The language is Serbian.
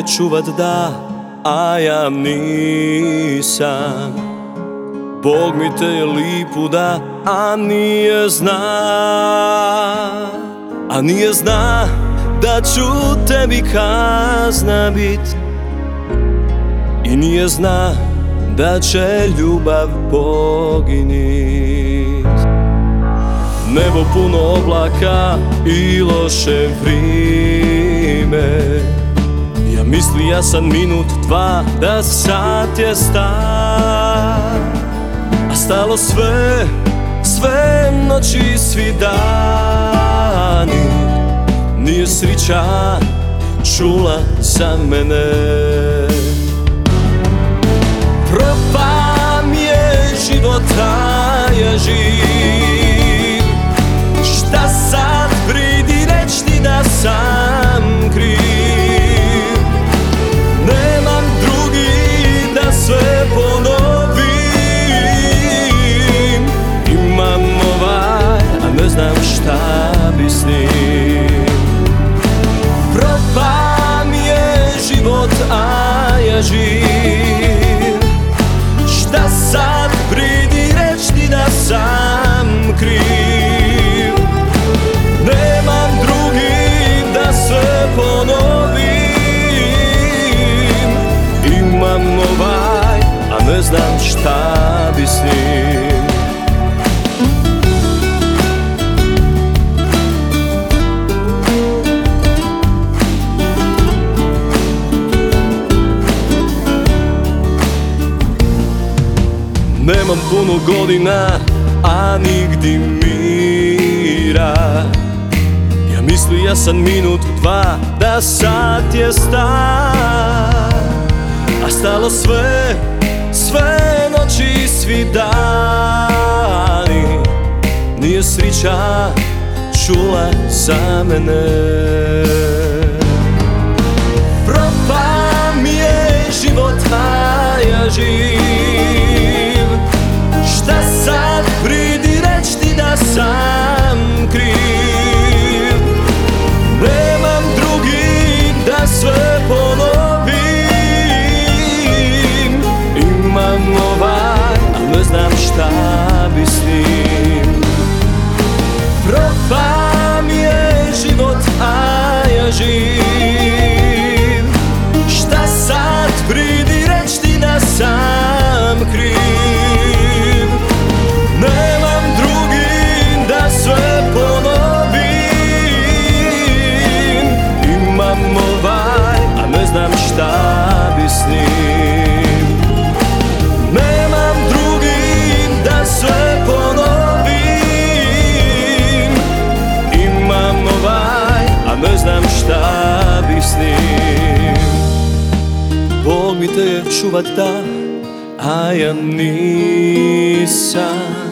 čuvat da, a ja nisam. Bog mi te je lipu da, a nije zna da ću tebi kazna bit, i nije zna da će ljubav poginit. Nebo puno oblaka i loše vrime, ja misli ja sam minut, dva, da sat je star. A stalo sve noći, svi dani, nije srića čula za mene. Propa mi je život, a ja živ. Šta sad vridi reć ti da sam kriv? Nemam drugi da sve ponovim. Imam ovaj, a ne znam šta bi s njim. Propa mi je život, a ja živ. Šta sad vridi reć ti da sam kriv? Nemam drugi da sve ponovim. Imam ovaj, a ne znam šta bi s njim. Nemam puno godina, a nigdi mira. Ja misli ja sam minut, dva, da sat je star. A stalo sve noći, svi dani, nije srića čula za mene. Propa mi je život, a ja živ. Šta sad vridi reć ti da sam kriv? Nemam drugi da sve ponovim. Imam ovaj, a ne znam šta bi s njim. Propa mi je život, a ja živ. Šta sad vridi reć ti da sam kriv? Nemam drugi da sve ponovim. Imam ovaj, a ne znam šta bi s njim. Nemam drugi da sve ponovim. Imam ovaj, a ne znam šta bi s njim. Bog mi te je čuvat da, a ja nisam.